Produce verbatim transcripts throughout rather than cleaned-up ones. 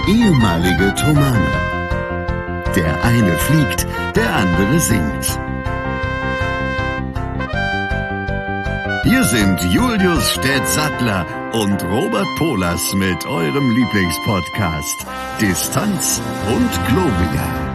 ehemalige Tomane. Der eine fliegt, der andere singt. Hier sind Julius Städtsattler und Robert Polas mit eurem Lieblingspodcast Distanz und Gloria.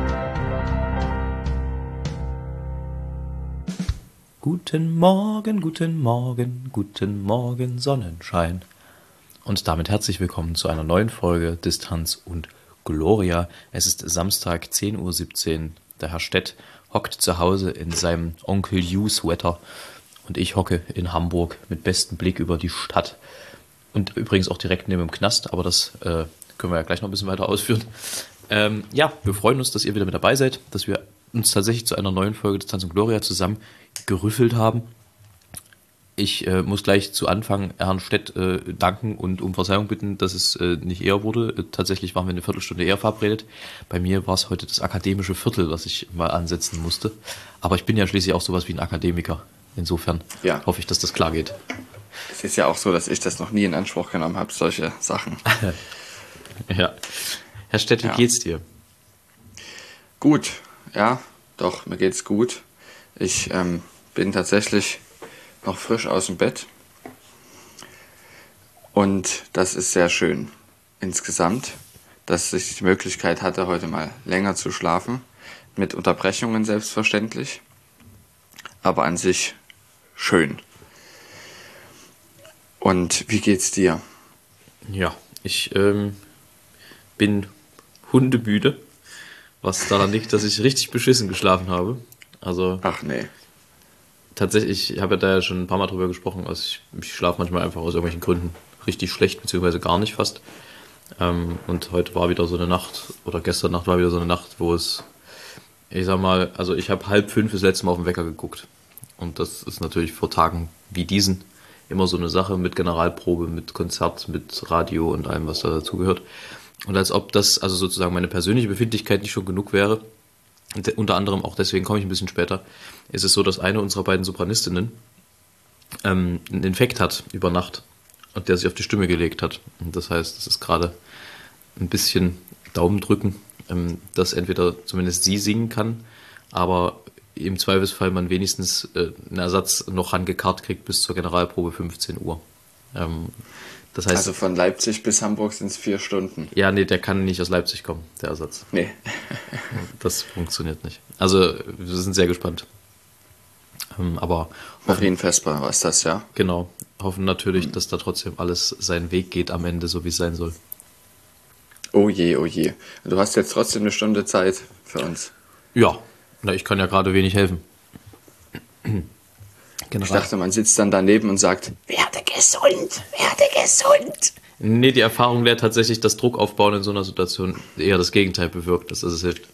Guten Morgen, guten Morgen, guten Morgen, Sonnenschein. Und damit herzlich willkommen zu einer neuen Folge Distanz und Gloria. Es ist Samstag, zehn Uhr siebzehn. Der Herr Stett hockt zu Hause in seinem Onkel Hugh-Sweater und ich hocke in Hamburg mit bestem Blick über die Stadt. Und übrigens auch direkt neben dem Knast, aber das äh, können wir ja gleich noch ein bisschen weiter ausführen. Ähm, ja, wir freuen uns, dass ihr wieder mit dabei seid, dass wir uns tatsächlich zu einer neuen Folge Distanz und Gloria zusammen gerüffelt haben. Ich äh, muss gleich zu Anfang Herrn Stett äh, danken und um Verzeihung bitten, dass es äh, nicht eher wurde. Äh, tatsächlich waren wir eine Viertelstunde eher verabredet. Bei mir war es heute das akademische Viertel, was ich mal ansetzen musste. Aber ich bin ja schließlich auch sowas wie ein Akademiker. Insofern ja. Hoffe ich, dass das klar geht. Es ist ja auch so, dass ich das noch nie in Anspruch genommen habe, solche Sachen. Ja. Herr Stett, wie ja. geht's dir? Gut, ja, doch, mir geht's gut. Ich ähm, bin tatsächlich noch frisch aus dem Bett und das ist sehr schön insgesamt, dass ich die Möglichkeit hatte, heute mal länger zu schlafen, mit Unterbrechungen selbstverständlich, aber an sich schön. Und wie geht's dir? Ja, ich ähm, bin hundemüde, was daran liegt, dass ich richtig beschissen geschlafen habe. Also, ach nee. Tatsächlich, ich habe ja da ja schon ein paar Mal drüber gesprochen, also ich, ich schlafe manchmal einfach aus irgendwelchen Gründen richtig schlecht, beziehungsweise gar nicht fast. Ähm, und heute war wieder so eine Nacht, oder gestern Nacht war wieder so eine Nacht, wo es, ich sag mal, also ich habe halb fünf das letzte Mal auf den Wecker geguckt. Und das ist natürlich vor Tagen wie diesen immer so eine Sache mit Generalprobe, mit Konzert, mit Radio und allem, was da dazugehört. Und als ob das also sozusagen meine persönliche Befindlichkeit nicht schon genug wäre, und unter anderem auch deswegen komme ich ein bisschen später, ist es so, dass eine unserer beiden Sopranistinnen ähm, einen Infekt hat über Nacht und der sich auf die Stimme gelegt hat. Und das heißt, es ist gerade ein bisschen Daumen drücken, ähm, dass entweder zumindest sie singen kann, aber im Zweifelsfall man wenigstens äh, einen Ersatz noch rangekarrt kriegt bis zur Generalprobe fünfzehn Uhr. Ähm, Das heißt, also von Leipzig bis Hamburg sind es vier Stunden. Ja, nee, der kann nicht aus Leipzig kommen, der Ersatz. Nee. Das funktioniert nicht. Also, wir sind sehr gespannt. Ähm, aber Marienvesper war es das, ja? Genau. Hoffen natürlich, hm. dass da trotzdem alles seinen Weg geht am Ende, so wie es sein soll. Oh je, oh je. Du hast jetzt trotzdem eine Stunde Zeit für uns. Ja, na, ich kann ja gerade wenig helfen. General. Ich dachte, man sitzt dann daneben und sagt, werde gesund, werde gesund. Nee, die Erfahrung lehrt tatsächlich, dass Druck aufbauen in so einer Situation eher das Gegenteil bewirkt, dass es hilft.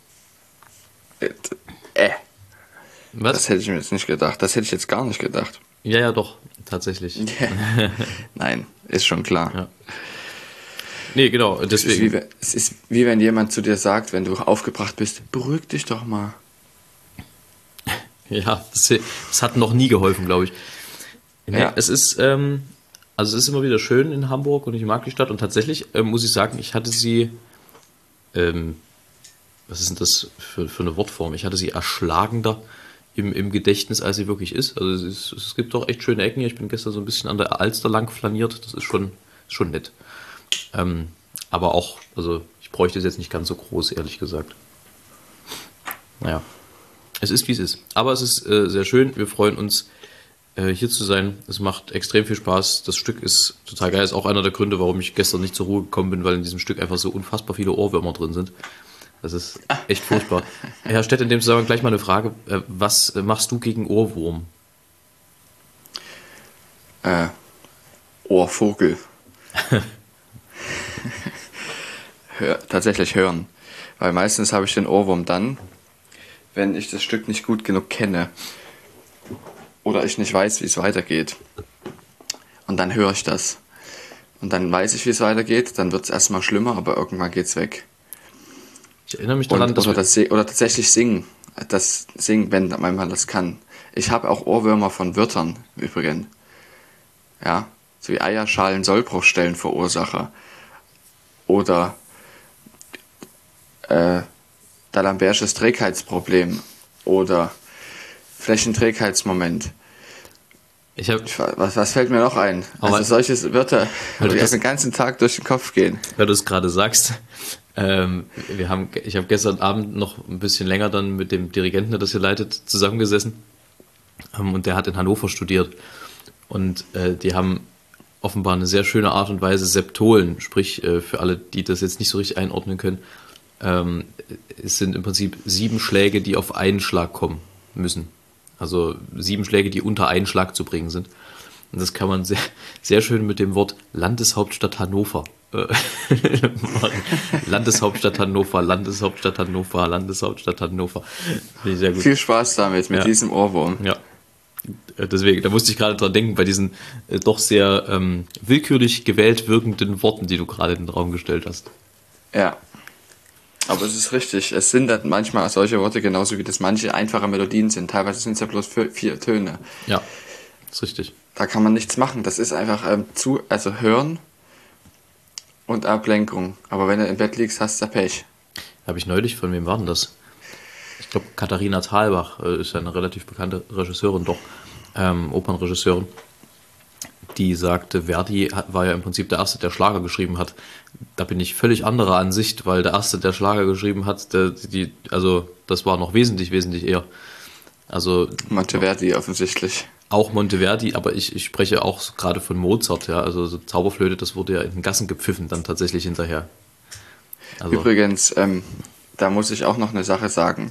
Äh. Was? Das hätte ich mir jetzt nicht gedacht. Das hätte ich jetzt gar nicht gedacht. Ja, ja, doch, tatsächlich. Nein, ist schon klar. Ja. Nee, genau, deswegen. Es ist, wie, es ist wie wenn jemand zu dir sagt, wenn du aufgebracht bist, beruhig dich doch mal. Ja, das, das hat noch nie geholfen, glaube ich. Nee, ja. Es ist, ähm, also es ist immer wieder schön in Hamburg und ich mag die Stadt und tatsächlich ähm, muss ich sagen, ich hatte sie, ähm, was ist denn das für, für eine Wortform? Ich hatte sie erschlagender im, im Gedächtnis, als sie wirklich ist. Also es, ist, es gibt doch echt schöne Ecken hier. Ich bin gestern so ein bisschen an der Alster lang flaniert. Das ist schon, schon nett. Ähm, aber auch, also ich bräuchte es jetzt nicht ganz so groß, ehrlich gesagt. Naja. Es ist, wie es ist. Aber es ist äh, sehr schön. Wir freuen uns, äh, hier zu sein. Es macht extrem viel Spaß. Das Stück ist total geil. Ist auch einer der Gründe, warum ich gestern nicht zur Ruhe gekommen bin, weil in diesem Stück einfach so unfassbar viele Ohrwürmer drin sind. Das ist echt furchtbar. Herr Stett, in dem Zusammenhang gleich mal eine Frage. Äh, was machst du gegen Ohrwurm? Äh, Ohrvogel. Hör, tatsächlich hören. Weil meistens habe ich den Ohrwurm dann, wenn ich das Stück nicht gut genug kenne oder ich nicht weiß, wie es weitergeht. Und dann höre ich das. Und dann weiß ich, wie es weitergeht, dann wird es erstmal schlimmer, aber irgendwann geht es weg. Ich erinnere mich daran, Und, dass oder, das, oder tatsächlich singen. Das Singen, wenn man das kann. Ich habe auch Ohrwürmer von Wörtern, übrigens. Ja, so wie Eierschalen Sollbruchstellen Verursacher. Oder äh, D'Alemberts Trägheitsproblem oder Flächenträgheitsmoment. Ich hab, was, was fällt mir noch ein? Also solche Wörter, die das den ganzen Tag durch den Kopf gehen. Weil du es gerade sagst, ähm, wir haben, ich habe gestern Abend noch ein bisschen länger dann mit dem Dirigenten, der das hier leitet, zusammengesessen. Ähm, und der hat in Hannover studiert. Und äh, die haben offenbar eine sehr schöne Art und Weise Septolen, sprich äh, für alle, die das jetzt nicht so richtig einordnen können, ähm, es sind im Prinzip sieben Schläge, die auf einen Schlag kommen müssen. Also sieben Schläge, die unter einen Schlag zu bringen sind. Und das kann man sehr, sehr schön mit dem Wort Landeshauptstadt Hannover äh, machen. Landeshauptstadt Hannover, Landeshauptstadt Hannover, Landeshauptstadt Hannover. Finde ich sehr gut. Viel Spaß damit, mit ja. diesem Ohrwurm. Ja, deswegen, da musste ich gerade dran denken, bei diesen äh, doch sehr ähm, willkürlich gewählt wirkenden Worten, die du gerade in den Raum gestellt hast. Ja. Aber es ist richtig, es sind dann manchmal solche Worte genauso wie das manche einfache Melodien sind. Teilweise sind es ja bloß vier, vier Töne. Ja, ist richtig. Da kann man nichts machen. Das ist einfach ähm, zu, also Hören und Ablenkung. Aber wenn du im Bett liegst, hast du Pech. Habe ich neulich, von wem war denn das? Ich glaube, Katharina Thalbach äh, ist ja eine relativ bekannte Regisseurin, doch, ähm, Opernregisseurin. Die sagte, Verdi hat, war ja im Prinzip der Erste, der Schlager geschrieben hat. Da bin ich völlig anderer Ansicht, weil der Erste, der Schlager geschrieben hat, der, die, also das war noch wesentlich, wesentlich eher. Also Monteverdi offensichtlich. Auch Monteverdi, aber ich, ich spreche auch gerade von Mozart, ja. Also so Zauberflöte, das wurde ja in den Gassen gepfiffen dann tatsächlich hinterher. Also, übrigens, ähm, da muss ich auch noch eine Sache sagen.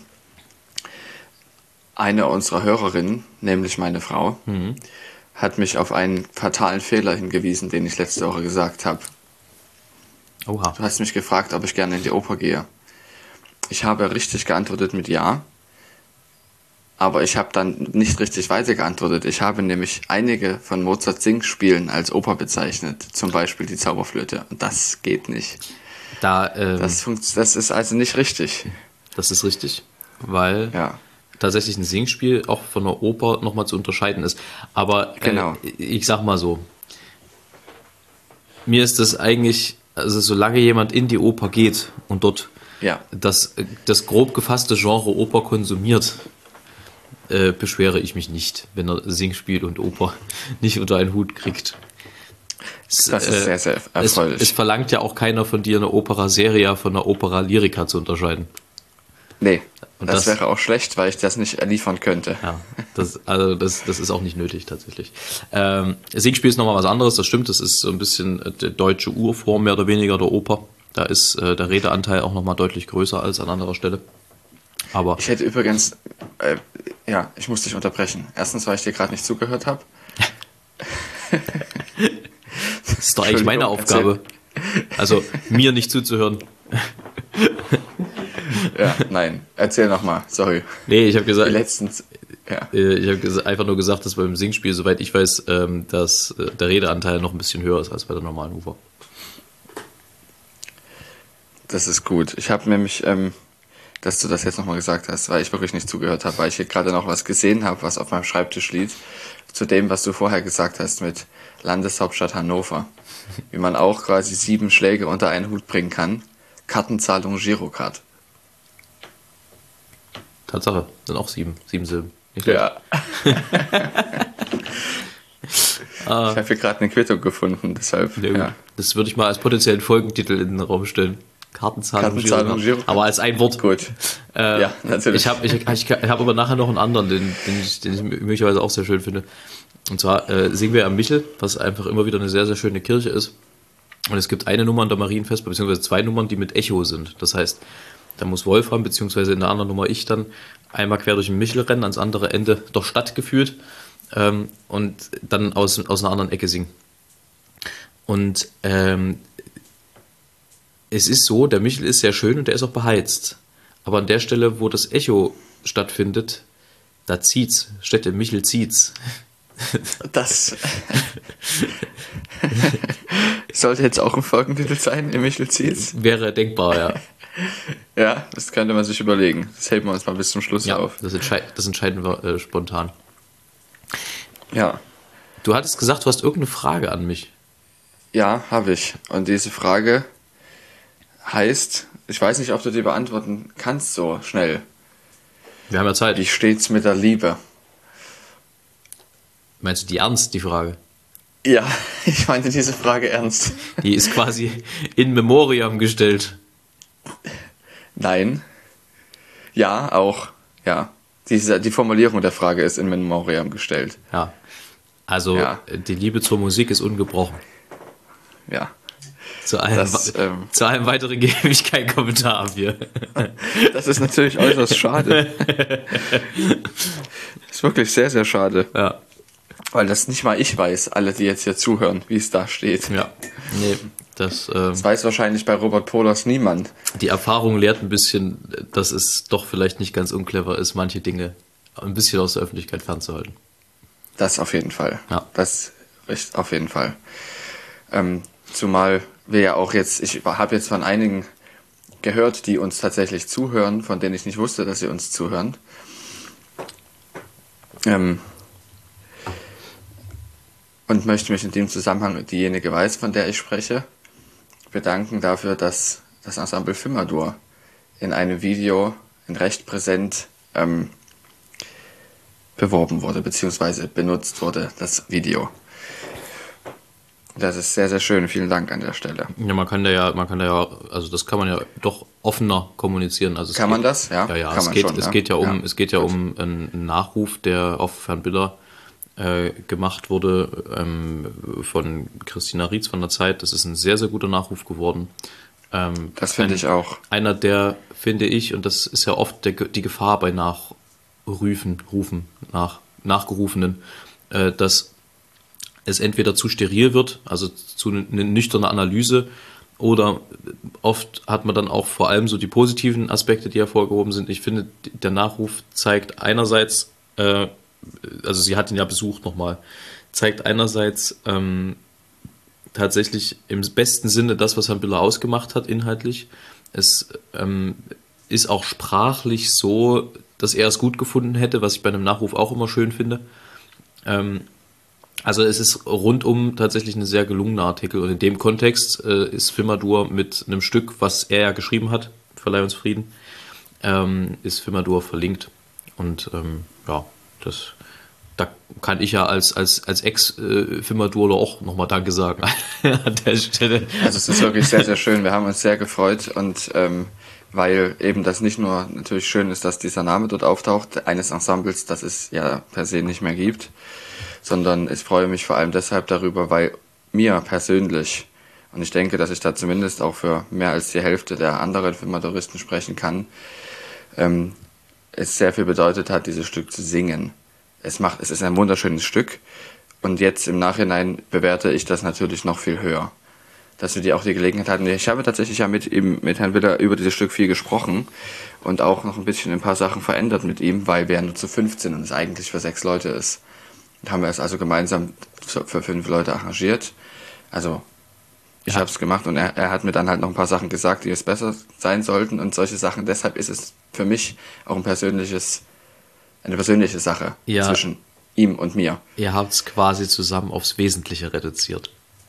Eine unserer Hörerinnen, nämlich meine Frau, mhm. hat mich auf einen fatalen Fehler hingewiesen, den ich letzte Woche gesagt habe. Oha. Du hast mich gefragt, ob ich gerne in die Oper gehe. Ich habe richtig geantwortet mit Ja, aber ich habe dann nicht richtig weiter geantwortet. Ich habe nämlich einige von Mozarts Singspielen als Oper bezeichnet, zum Beispiel die Zauberflöte. Und das geht nicht. Da, ähm, das, funkt, das ist also nicht richtig. Das ist richtig, weil ja. tatsächlich ein Singspiel auch von einer Oper nochmal zu unterscheiden ist. Aber genau. äh, ich sag mal so, mir ist das eigentlich, also solange jemand in die Oper geht und dort ja. das, das grob gefasste Genre Oper konsumiert, äh, beschwere ich mich nicht, wenn er Singspiel und Oper nicht unter einen Hut kriegt. Es, das ist äh, sehr, sehr erfreulich. Es, es verlangt ja auch keiner von dir, eine Opera seria von einer Opera lyrica zu unterscheiden. Nee, und das, das wäre auch schlecht, weil ich das nicht liefern könnte. Ja, das, also das, das ist auch nicht nötig tatsächlich. Ähm, Singspiel ist nochmal was anderes, das stimmt, das ist so ein bisschen die deutsche Urform mehr oder weniger der Oper. Da ist äh, der Redeanteil auch nochmal deutlich größer als an anderer Stelle. Aber ich hätte übrigens, äh, ja, ich muss dich unterbrechen. Erstens, weil ich dir gerade nicht zugehört habe. Das ist doch eigentlich meine Aufgabe. Erzähl. Also mir nicht zuzuhören. Ja, nein, erzähl nochmal, sorry. Nee, ich habe gesagt, letztens, ja. ich habe einfach nur gesagt, dass beim Singspiel, soweit ich weiß, ähm, dass äh, der Redeanteil noch ein bisschen höher ist als bei der normalen Oper. Das ist gut. Ich habe nämlich, ähm, dass du das jetzt nochmal gesagt hast, weil ich wirklich nicht zugehört habe, weil ich hier gerade noch was gesehen habe, was auf meinem Schreibtisch liegt, zu dem, was du vorher gesagt hast mit Landeshauptstadt Hannover. Wie man auch quasi sieben Schläge unter einen Hut bringen kann. Kartenzahlung Girocard. Tatsache, sind auch sieben, sieben Silben. Nicht ja. Ich habe hier gerade eine Quittung gefunden, deshalb. Ja, ja. Das würde ich mal als potenziellen Folgentitel in den Raum stellen. Kartenzahlung, Kartenzahlung Girocard. Aber als ein Wort. Gut. Äh, ja, natürlich. Ich habe ich, ich, ich hab aber nachher noch einen anderen, den, den, ich, den ich möglicherweise auch sehr schön finde. Und zwar äh, singen wir am Michel, was einfach immer wieder eine sehr, sehr schöne Kirche ist. Und es gibt eine Nummer in der Marienvesper, beziehungsweise zwei Nummern, die mit Echo sind. Das heißt, da muss Wolfram, beziehungsweise in der anderen Nummer ich dann einmal quer durch den Michel rennen, ans andere Ende der Stadt geführt ähm, und dann aus, aus einer anderen Ecke singen. Und ähm, es ist so, der Michel ist sehr schön und der ist auch beheizt. Aber an der Stelle, wo das Echo stattfindet, da zieht's, statt im Michel zieht's. Das sollte jetzt auch ein Folgentitel sein, im Michel zieht's. Wäre denkbar, ja. Ja, das könnte man sich überlegen. Das heben wir uns mal bis zum Schluss ja, auf. Das, entschei- das entscheiden wir äh, spontan. Ja. Du hattest gesagt, du hast irgendeine Frage an mich. Ja, habe ich. Und diese Frage heißt, ich weiß nicht, ob du die beantworten kannst so schnell. Wir haben ja Zeit. Wie steht's mit der Liebe? Meinst du die ernst, die Frage? Ja, ich meinte diese Frage ernst. Die ist quasi in Memoriam gestellt. Nein. Ja, auch. Ja. Diese, die Formulierung der Frage ist in Memoriam gestellt. Ja. Also Ja. die Liebe zur Musik ist ungebrochen. Ja. Zu allem, Das, ähm, zu allem weiteren gebe ich keinen Kommentar ab hier. Das ist natürlich äußerst schade. Das ist wirklich sehr, sehr schade. Ja. Weil das nicht mal ich weiß, alle, die jetzt hier zuhören, wie es da steht. Ja. Nee, das, ähm, Das weiß wahrscheinlich bei Robert Polas niemand. die Erfahrung lehrt ein bisschen, dass es doch vielleicht nicht ganz unclever ist, manche Dinge ein bisschen aus der Öffentlichkeit fernzuhalten. Das auf jeden Fall. Ja. Das ist auf jeden Fall. Ähm, zumal wir ja auch jetzt, ich habe jetzt von einigen gehört, die uns tatsächlich zuhören, von denen ich nicht wusste, dass sie uns zuhören. Ähm, und möchte mich in dem Zusammenhang, diejenige weiß, von der ich spreche, bedanken dafür, dass das Ensemble Fimadur in einem Video in recht präsent ähm, beworben wurde, beziehungsweise benutzt wurde, das Video. Das ist sehr, sehr schön. Vielen Dank an der Stelle. Ja, man kann da ja, man kann da ja, also das kann man ja doch offener kommunizieren. Also es Kann geht, man das? Ja, Ja, ja, kann es, man geht, schon, es ja. geht ja um, Ja. es geht ja Gut. um einen Nachruf, der auf Herrn Biller äh, gemacht wurde ähm, von Christina Rietz von der Zeit. Das ist ein sehr, sehr guter Nachruf geworden. Ähm, Das finde ein- ich auch. Einer der, finde ich, und das ist ja oft der, die Gefahr bei Nachrufen, Rufen, nach, Nachgerufenen, äh, dass es entweder zu steril wird, also zu eine nüchterne Analyse, oder oft hat man dann auch vor allem so die positiven Aspekte, die hervorgehoben sind. Ich finde, der Nachruf zeigt einerseits, äh, also sie hat ihn ja besucht nochmal, zeigt einerseits ähm, tatsächlich im besten Sinne das, was Herrn Biller ausgemacht hat, inhaltlich. Es ähm, ist auch sprachlich so, dass er es gut gefunden hätte, was ich bei einem Nachruf auch immer schön finde. Ähm, Also es ist rundum tatsächlich ein sehr gelungener Artikel und in dem Kontext äh, ist Fimadur mit einem Stück, was er ja geschrieben hat, Verleih uns Frieden, ähm, ist Fimadur verlinkt und ähm, ja, das, da kann ich ja als, als, als Ex-Fimadurler auch nochmal Danke sagen an der Stelle. Also es ist wirklich sehr, sehr schön. Wir haben uns sehr gefreut und ähm, weil eben das nicht nur natürlich schön ist, dass dieser Name dort auftaucht, eines Ensembles, das es ja per se nicht mehr gibt, sondern ich freue mich vor allem deshalb darüber, weil mir persönlich, und ich denke, dass ich da zumindest auch für mehr als die Hälfte der anderen Fimaduristen sprechen kann, ähm, es sehr viel bedeutet hat, dieses Stück zu singen. Es macht, es ist ein wunderschönes Stück und jetzt im Nachhinein bewerte ich das natürlich noch viel höher, dass wir die auch die Gelegenheit hatten. Ich habe tatsächlich ja mit ihm, mit Herrn Biller über dieses Stück viel gesprochen und auch noch ein bisschen ein paar Sachen verändert mit ihm, weil wir ja nur zu fünfzehn sind und es eigentlich für sechs Leute ist. Und haben wir es also gemeinsam für fünf Leute arrangiert. Also ich Ja. habe es gemacht und er, er hat mir dann halt noch ein paar Sachen gesagt, die es besser sein sollten und solche Sachen. Deshalb ist es für mich auch ein persönliches, eine persönliche Sache Ja. zwischen ihm und mir. Ihr habt es quasi zusammen aufs Wesentliche reduziert.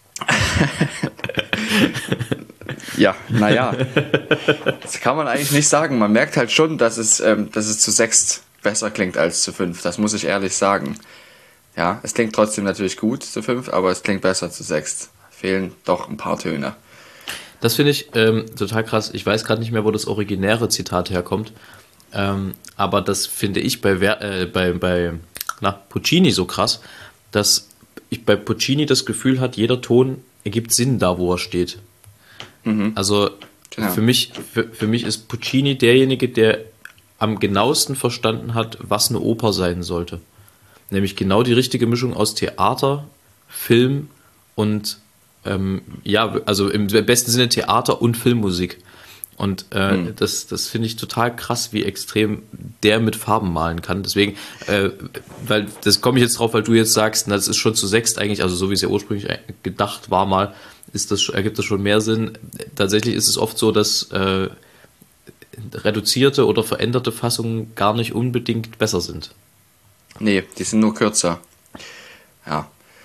Ja, naja. Das kann man eigentlich nicht sagen. Man merkt halt schon, dass es, ähm, dass es zu sechst besser klingt als zu fünf. Das muss ich ehrlich sagen. Ja, es klingt trotzdem natürlich gut zu fünf, aber es klingt besser zu sechst. Fehlen doch ein paar Töne. Das finde ich ähm, total krass. Ich weiß gerade nicht mehr, wo das originäre Zitat herkommt. Ähm, aber das finde ich bei, Ver äh, bei, bei na, Puccini so krass, dass ich bei Puccini das Gefühl hat, jeder Ton ergibt Sinn da, wo er steht. Also Genau. für mich, für, für mich ist Puccini derjenige, der am genauesten verstanden hat, was eine Oper sein sollte. Nämlich genau die richtige Mischung aus Theater, Film und ähm, ja, also im besten Sinne Theater und Filmmusik. Und äh, Hm. das, das finde ich total krass, wie extrem der mit Farben malen kann. Deswegen, äh, weil das komme ich jetzt drauf, weil du jetzt sagst, na, das ist schon zu sechst eigentlich, also so wie es ja ursprünglich gedacht war mal, ist das, ergibt das schon mehr Sinn. Tatsächlich ist es oft so, dass äh, reduzierte oder veränderte Fassungen gar nicht unbedingt besser sind. Nee, die sind nur kürzer. Ja.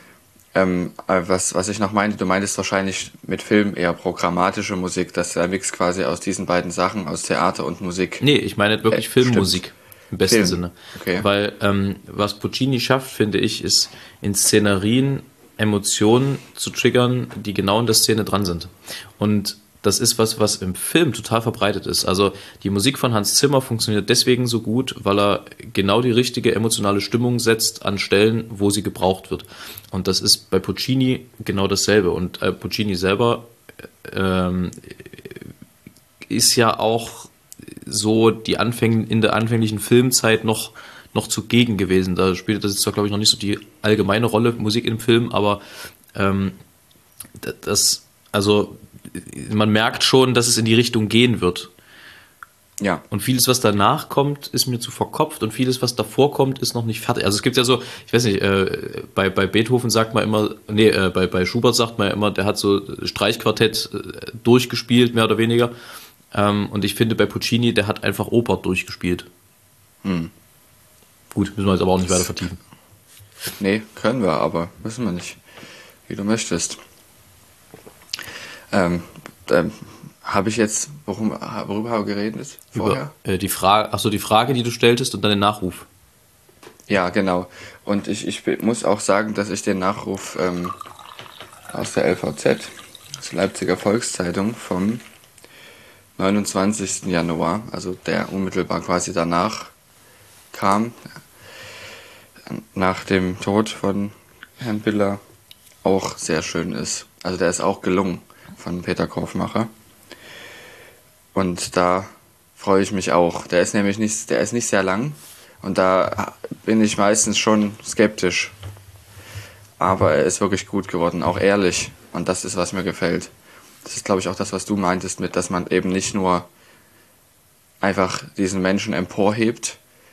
Ähm, was, was ich noch meinte, du meintest wahrscheinlich mit Film eher programmatische Musik, dass der Mix quasi aus diesen beiden Sachen, aus Theater und Musik. Nee, ich meine wirklich Äh, Filmmusik stimmt. im besten Film. Sinne. Okay. Weil ähm, was Puccini schafft, finde ich, ist in Szenerien Emotionen zu triggern, die genau in der Szene dran sind. Und das ist was, was im Film total verbreitet ist. Also die Musik von Hans Zimmer funktioniert deswegen so gut, weil er genau die richtige emotionale Stimmung setzt an Stellen, wo sie gebraucht wird. Und das ist bei Puccini genau dasselbe. Und äh, Puccini selber ähm, ist ja auch so die Anfäng in der anfänglichen Filmzeit noch, noch zugegen gewesen. Da spielte das jetzt zwar, glaube ich, noch nicht so die allgemeine Rolle, Musik im Film, aber ähm, das, also man merkt schon, dass es in die Richtung gehen wird. Ja. Und vieles, was danach kommt, ist mir zu verkopft und vieles, was davor kommt, ist noch nicht fertig. Also es gibt ja so, ich weiß nicht, äh, bei, bei Beethoven sagt man immer, nee, äh, bei, bei Schubert sagt man ja immer, der hat so Streichquartett äh, durchgespielt, mehr oder weniger. Ähm, und ich finde bei Puccini, der hat einfach Oper durchgespielt. Hm. Gut, müssen wir jetzt aber auch nicht weiter vertiefen. Nee, können wir, aber müssen wir nicht. Wie du möchtest. Ähm, ähm, habe ich jetzt, worum, worüber habe ich geredet? Vorher? Über, äh, die Frage, achso, die Frage, die du stelltest und dann den Nachruf. Ja, genau. Und ich, ich muss auch sagen, dass ich den Nachruf ähm, aus der L V Z, also Leipziger Volkszeitung, vom neunundzwanzigsten Januar, also der unmittelbar quasi danach kam, nach dem Tod von Herrn Biller, auch sehr schön ist. Also der ist auch gelungen von Peter Korfmacher. Und da freue ich mich auch. Der ist nämlich nicht, der ist nicht sehr lang und da bin ich meistens schon skeptisch. Aber er ist wirklich gut geworden, auch ehrlich. Und das ist, was mir gefällt. Das ist, glaube ich, auch das, was du meintest, mit, dass man eben nicht nur einfach diesen Menschen emporhebt,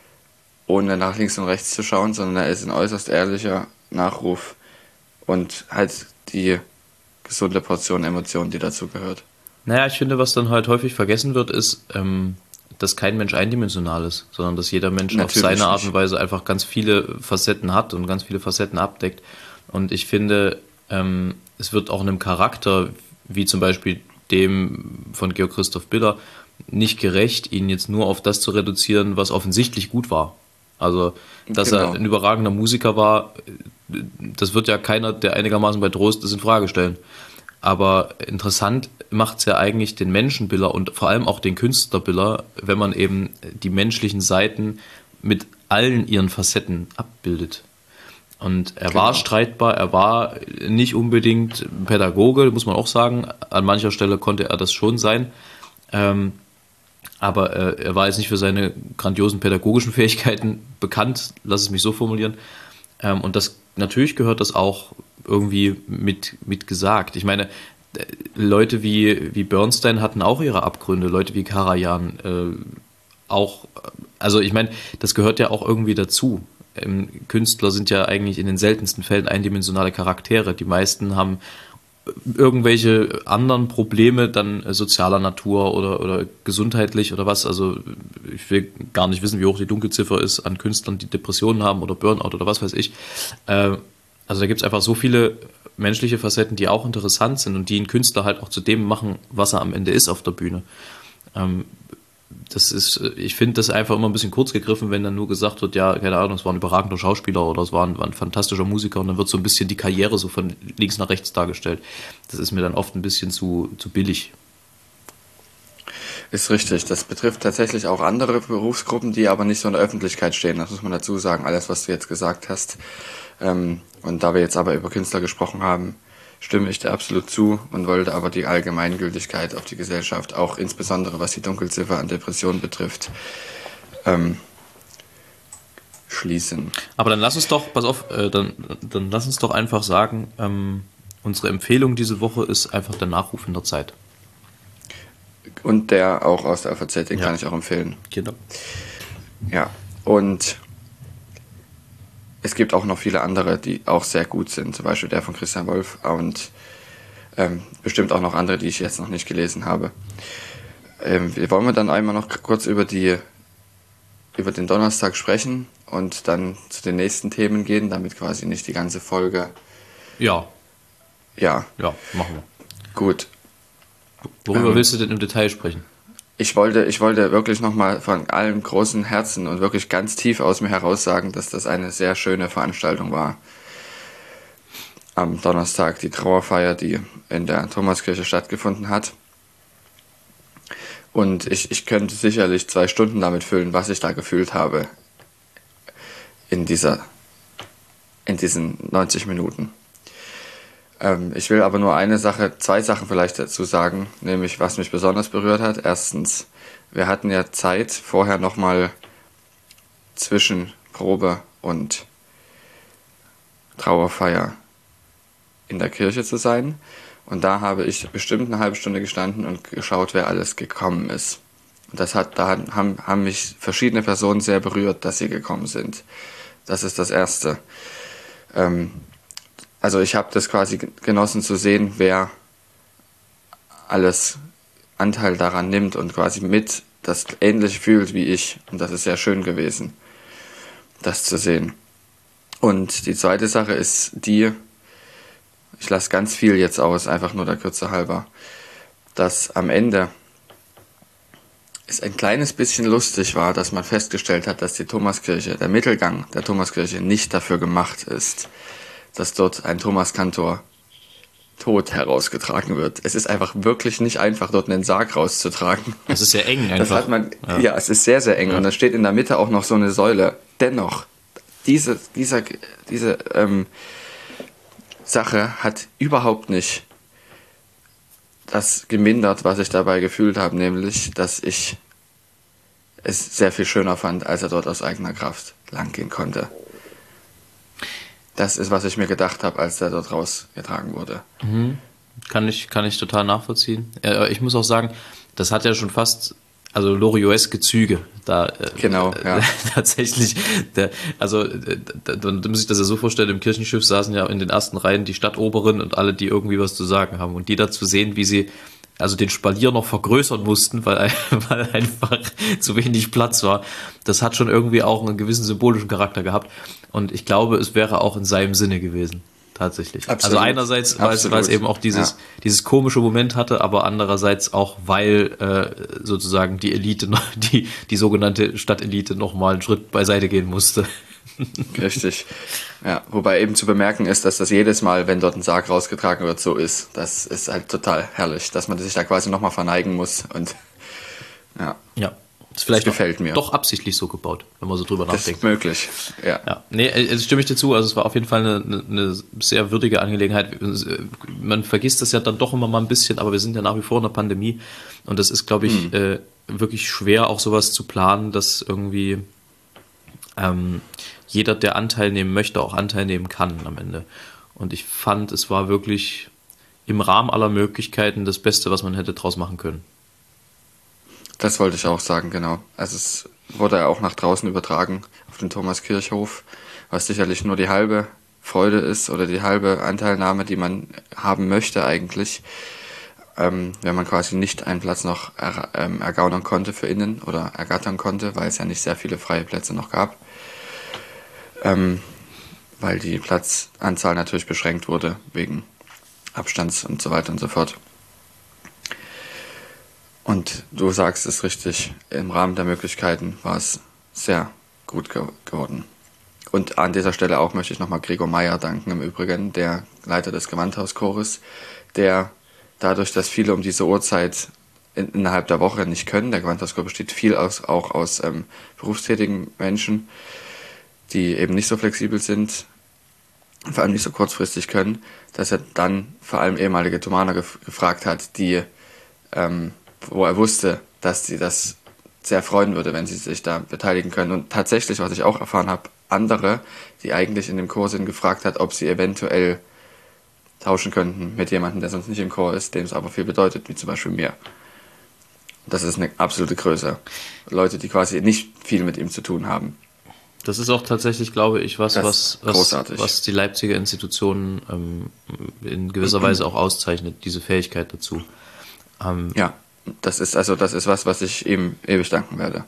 ohne nach links und rechts zu schauen, sondern er ist ein äußerst ehrlicher Nachruf und halt die gesunde Portion Emotionen, die dazu gehört. Naja, ich finde, was dann halt häufig vergessen wird, ist, ähm, dass kein Mensch eindimensional ist, sondern dass jeder Mensch Natürlich auf seine Art nicht. und Weise einfach ganz viele Facetten hat und ganz viele Facetten abdeckt. Und ich finde, ähm, es wird auch einem Charakter, wie zum Beispiel dem von Georg Christoph Biller, nicht gerecht, ihn jetzt nur auf das zu reduzieren, was offensichtlich gut war. Also, dass Genau. er ein überragender Musiker war, das wird ja keiner, der einigermaßen bei Trost ist, in Frage stellen. Aber interessant macht es ja eigentlich den Menschenbiller und vor allem auch den Künstlerbiller, wenn man eben die menschlichen Seiten mit allen ihren Facetten abbildet. Und er Genau. war streitbar, er war nicht unbedingt Pädagoge, muss man auch sagen. An mancher Stelle konnte er das schon sein. Ähm, aber äh, er war jetzt nicht für seine grandiosen pädagogischen Fähigkeiten bekannt, lass es mich so formulieren. Ähm, und das natürlich gehört das auch irgendwie mit, mit gesagt. Ich meine, Leute wie, wie Bernstein hatten auch ihre Abgründe, Leute wie Karajan äh, auch, also ich meine, das gehört ja auch irgendwie dazu. Ähm, Künstler sind ja eigentlich in den seltensten Fällen eindimensionale Charaktere. Die meisten haben irgendwelche anderen Probleme, dann äh, sozialer Natur oder, oder gesundheitlich oder was. Also ich will gar nicht wissen, wie hoch die Dunkelziffer ist an Künstlern, die Depressionen haben oder Burnout oder was weiß ich. Äh, also da gibt es einfach so viele menschliche Facetten, die auch interessant sind und die einen Künstler halt auch zu dem machen, was er am Ende ist auf der Bühne. Ähm, das ist, ich finde das einfach immer ein bisschen kurz gegriffen, wenn dann nur gesagt wird, ja, keine Ahnung, es war ein überragender Schauspieler oder es war ein, war ein fantastischer Musiker und dann wird so ein bisschen die Karriere so von links nach rechts dargestellt. Das ist mir dann oft ein bisschen zu, zu billig. Ist richtig. Das betrifft tatsächlich auch andere Berufsgruppen, die aber nicht so in der Öffentlichkeit stehen. Das muss man dazu sagen, alles, was du jetzt gesagt hast. Ähm, und da wir jetzt aber über Künstler gesprochen haben, stimme ich dir absolut zu und wollte aber die Allgemeingültigkeit auf die Gesellschaft, auch insbesondere was die Dunkelziffer an Depressionen betrifft, ähm, schließen. Aber dann lass uns doch, pass auf, äh, dann, dann lass uns doch einfach sagen, ähm, unsere Empfehlung diese Woche ist einfach der Nachruf in der Zeit. Und der auch aus der L V Z, den Ja. kann ich auch empfehlen. Genau. Ja, und es gibt auch noch viele andere, die auch sehr gut sind. Zum Beispiel der von Christian Wolf und ähm, bestimmt auch noch andere, die ich jetzt noch nicht gelesen habe. Ähm, wir wollen wir dann einmal noch kurz über die über den Donnerstag sprechen und dann zu den nächsten Themen gehen, damit quasi nicht die ganze Folge Ja. Ja. Ja, machen wir. Gut. Worüber ähm, willst du denn im Detail sprechen? Ich wollte, ich wollte wirklich nochmal von allem großen Herzen und wirklich ganz tief aus mir heraus sagen, dass das eine sehr schöne Veranstaltung war. Am Donnerstag die Trauerfeier, die in der Thomaskirche stattgefunden hat. Und ich, ich könnte sicherlich zwei Stunden damit füllen, was ich da gefühlt habe in dieser, in diesen neunzig Minuten. Ähm, ich will aber nur eine Sache, zwei Sachen vielleicht dazu sagen, nämlich was mich besonders berührt hat. Erstens, wir hatten ja Zeit, vorher nochmal zwischen Probe und Trauerfeier in der Kirche zu sein. Und da habe ich bestimmt eine halbe Stunde gestanden und geschaut, wer alles gekommen ist. Und das hat, da haben, haben mich verschiedene Personen sehr berührt, dass sie gekommen sind. Das ist das Erste. Ähm, also ich habe das quasi genossen zu sehen, wer alles Anteil daran nimmt und quasi mit das ähnlich fühlt wie ich. Und das ist sehr schön gewesen, das zu sehen. Und die zweite Sache ist die, ich lasse ganz viel jetzt aus, einfach nur der Kürze halber, dass am Ende es ein kleines bisschen lustig war, dass man festgestellt hat, dass die Thomaskirche, der Mittelgang der Thomaskirche nicht dafür gemacht ist, dass dort ein Thomaskantor tot herausgetragen wird. Es ist einfach wirklich nicht einfach, dort einen Sarg rauszutragen. Es ist sehr eng einfach. Das hat man, ja. ja, es ist sehr, sehr eng. Ja. Und da steht in der Mitte auch noch so eine Säule. Dennoch, diese, dieser, diese ähm, Sache hat überhaupt nicht das gemindert, was ich dabei gefühlt habe, nämlich, dass ich es sehr viel schöner fand, als er dort aus eigener Kraft langgehen konnte. Das ist, was ich mir gedacht habe, als er dort rausgetragen wurde. Mhm. Kann ich, kann ich total nachvollziehen. Äh, ich muss auch sagen, das hat ja schon fast, also Lorioeske Züge. Da, äh, genau, ja. Äh, tatsächlich, der, also äh, da, da muss ich das ja so vorstellen, im Kirchenschiff saßen ja in den ersten Reihen die Stadtoberen und alle, die irgendwie was zu sagen haben. Und die da zu sehen, wie sie also den Spalier noch vergrößern mussten, weil, weil einfach zu wenig Platz war, das hat schon irgendwie auch einen gewissen symbolischen Charakter gehabt. Und ich glaube, es wäre auch in seinem Sinne gewesen. Tatsächlich. Absolut. Also einerseits, weil es, weil es eben auch dieses, ja. dieses komische Moment hatte, aber andererseits auch, weil äh, sozusagen die Elite, die, die sogenannte Stadtelite noch mal einen Schritt beiseite gehen musste. Richtig. Ja, wobei eben zu bemerken ist, dass das jedes Mal, wenn dort ein Sarg rausgetragen wird, so ist. Das ist halt total herrlich, dass man sich da quasi nochmal verneigen muss und ja. Ja. Ist vielleicht das gefällt doch, mir. doch absichtlich so gebaut, wenn man so drüber das nachdenkt. Das ist möglich, ja. ja. Nee, es stimme ich dir zu. Also es war auf jeden Fall eine, eine sehr würdige Angelegenheit. Man vergisst das ja dann doch immer mal ein bisschen, aber wir sind ja nach wie vor in der Pandemie und das ist, glaube ich, hm. äh, wirklich schwer, auch sowas zu planen, dass irgendwie ähm, jeder, der Anteil nehmen möchte, auch Anteil nehmen kann am Ende. Und ich fand, es war wirklich im Rahmen aller Möglichkeiten das Beste, was man hätte draus machen können. Das wollte ich auch sagen, genau. Also es wurde ja auch nach draußen übertragen auf den Thomaskirchhof, was sicherlich nur die halbe Freude ist oder die halbe Anteilnahme, die man haben möchte eigentlich, ähm, wenn man quasi nicht einen Platz noch er, ähm, ergaunern konnte für innen oder ergattern konnte, weil es ja nicht sehr viele freie Plätze noch gab, ähm, weil die Platzanzahl natürlich beschränkt wurde wegen Abstands und so weiter und so fort. Und du sagst es richtig, im Rahmen der Möglichkeiten war es sehr gut ge- geworden. Und an dieser Stelle auch möchte ich nochmal Gregor Meyer danken, im Übrigen, der Leiter des Gewandhauschores, der dadurch, dass viele um diese Uhrzeit in, innerhalb der Woche nicht können, der Gewandhauschor besteht viel aus, auch aus ähm, berufstätigen Menschen, die eben nicht so flexibel sind, vor allem nicht so kurzfristig können, dass er dann vor allem ehemalige Thomaner gef- gefragt hat, die ähm, wo er wusste, dass sie das sehr freuen würde, wenn sie sich da beteiligen können. Und tatsächlich, was ich auch erfahren habe, andere, die eigentlich in dem Chor sind, gefragt hat, ob sie eventuell tauschen könnten mit jemandem, der sonst nicht im Chor ist, dem es aber viel bedeutet, wie zum Beispiel mir. Das ist eine absolute Größe. Leute, die quasi nicht viel mit ihm zu tun haben. Das ist auch tatsächlich, glaube ich, was, was, was, was die Leipziger Institutionen ähm, in gewisser Weise auch auszeichnet, diese Fähigkeit dazu. Ähm, ja. Das ist also das ist was, was ich ihm ewig danken werde.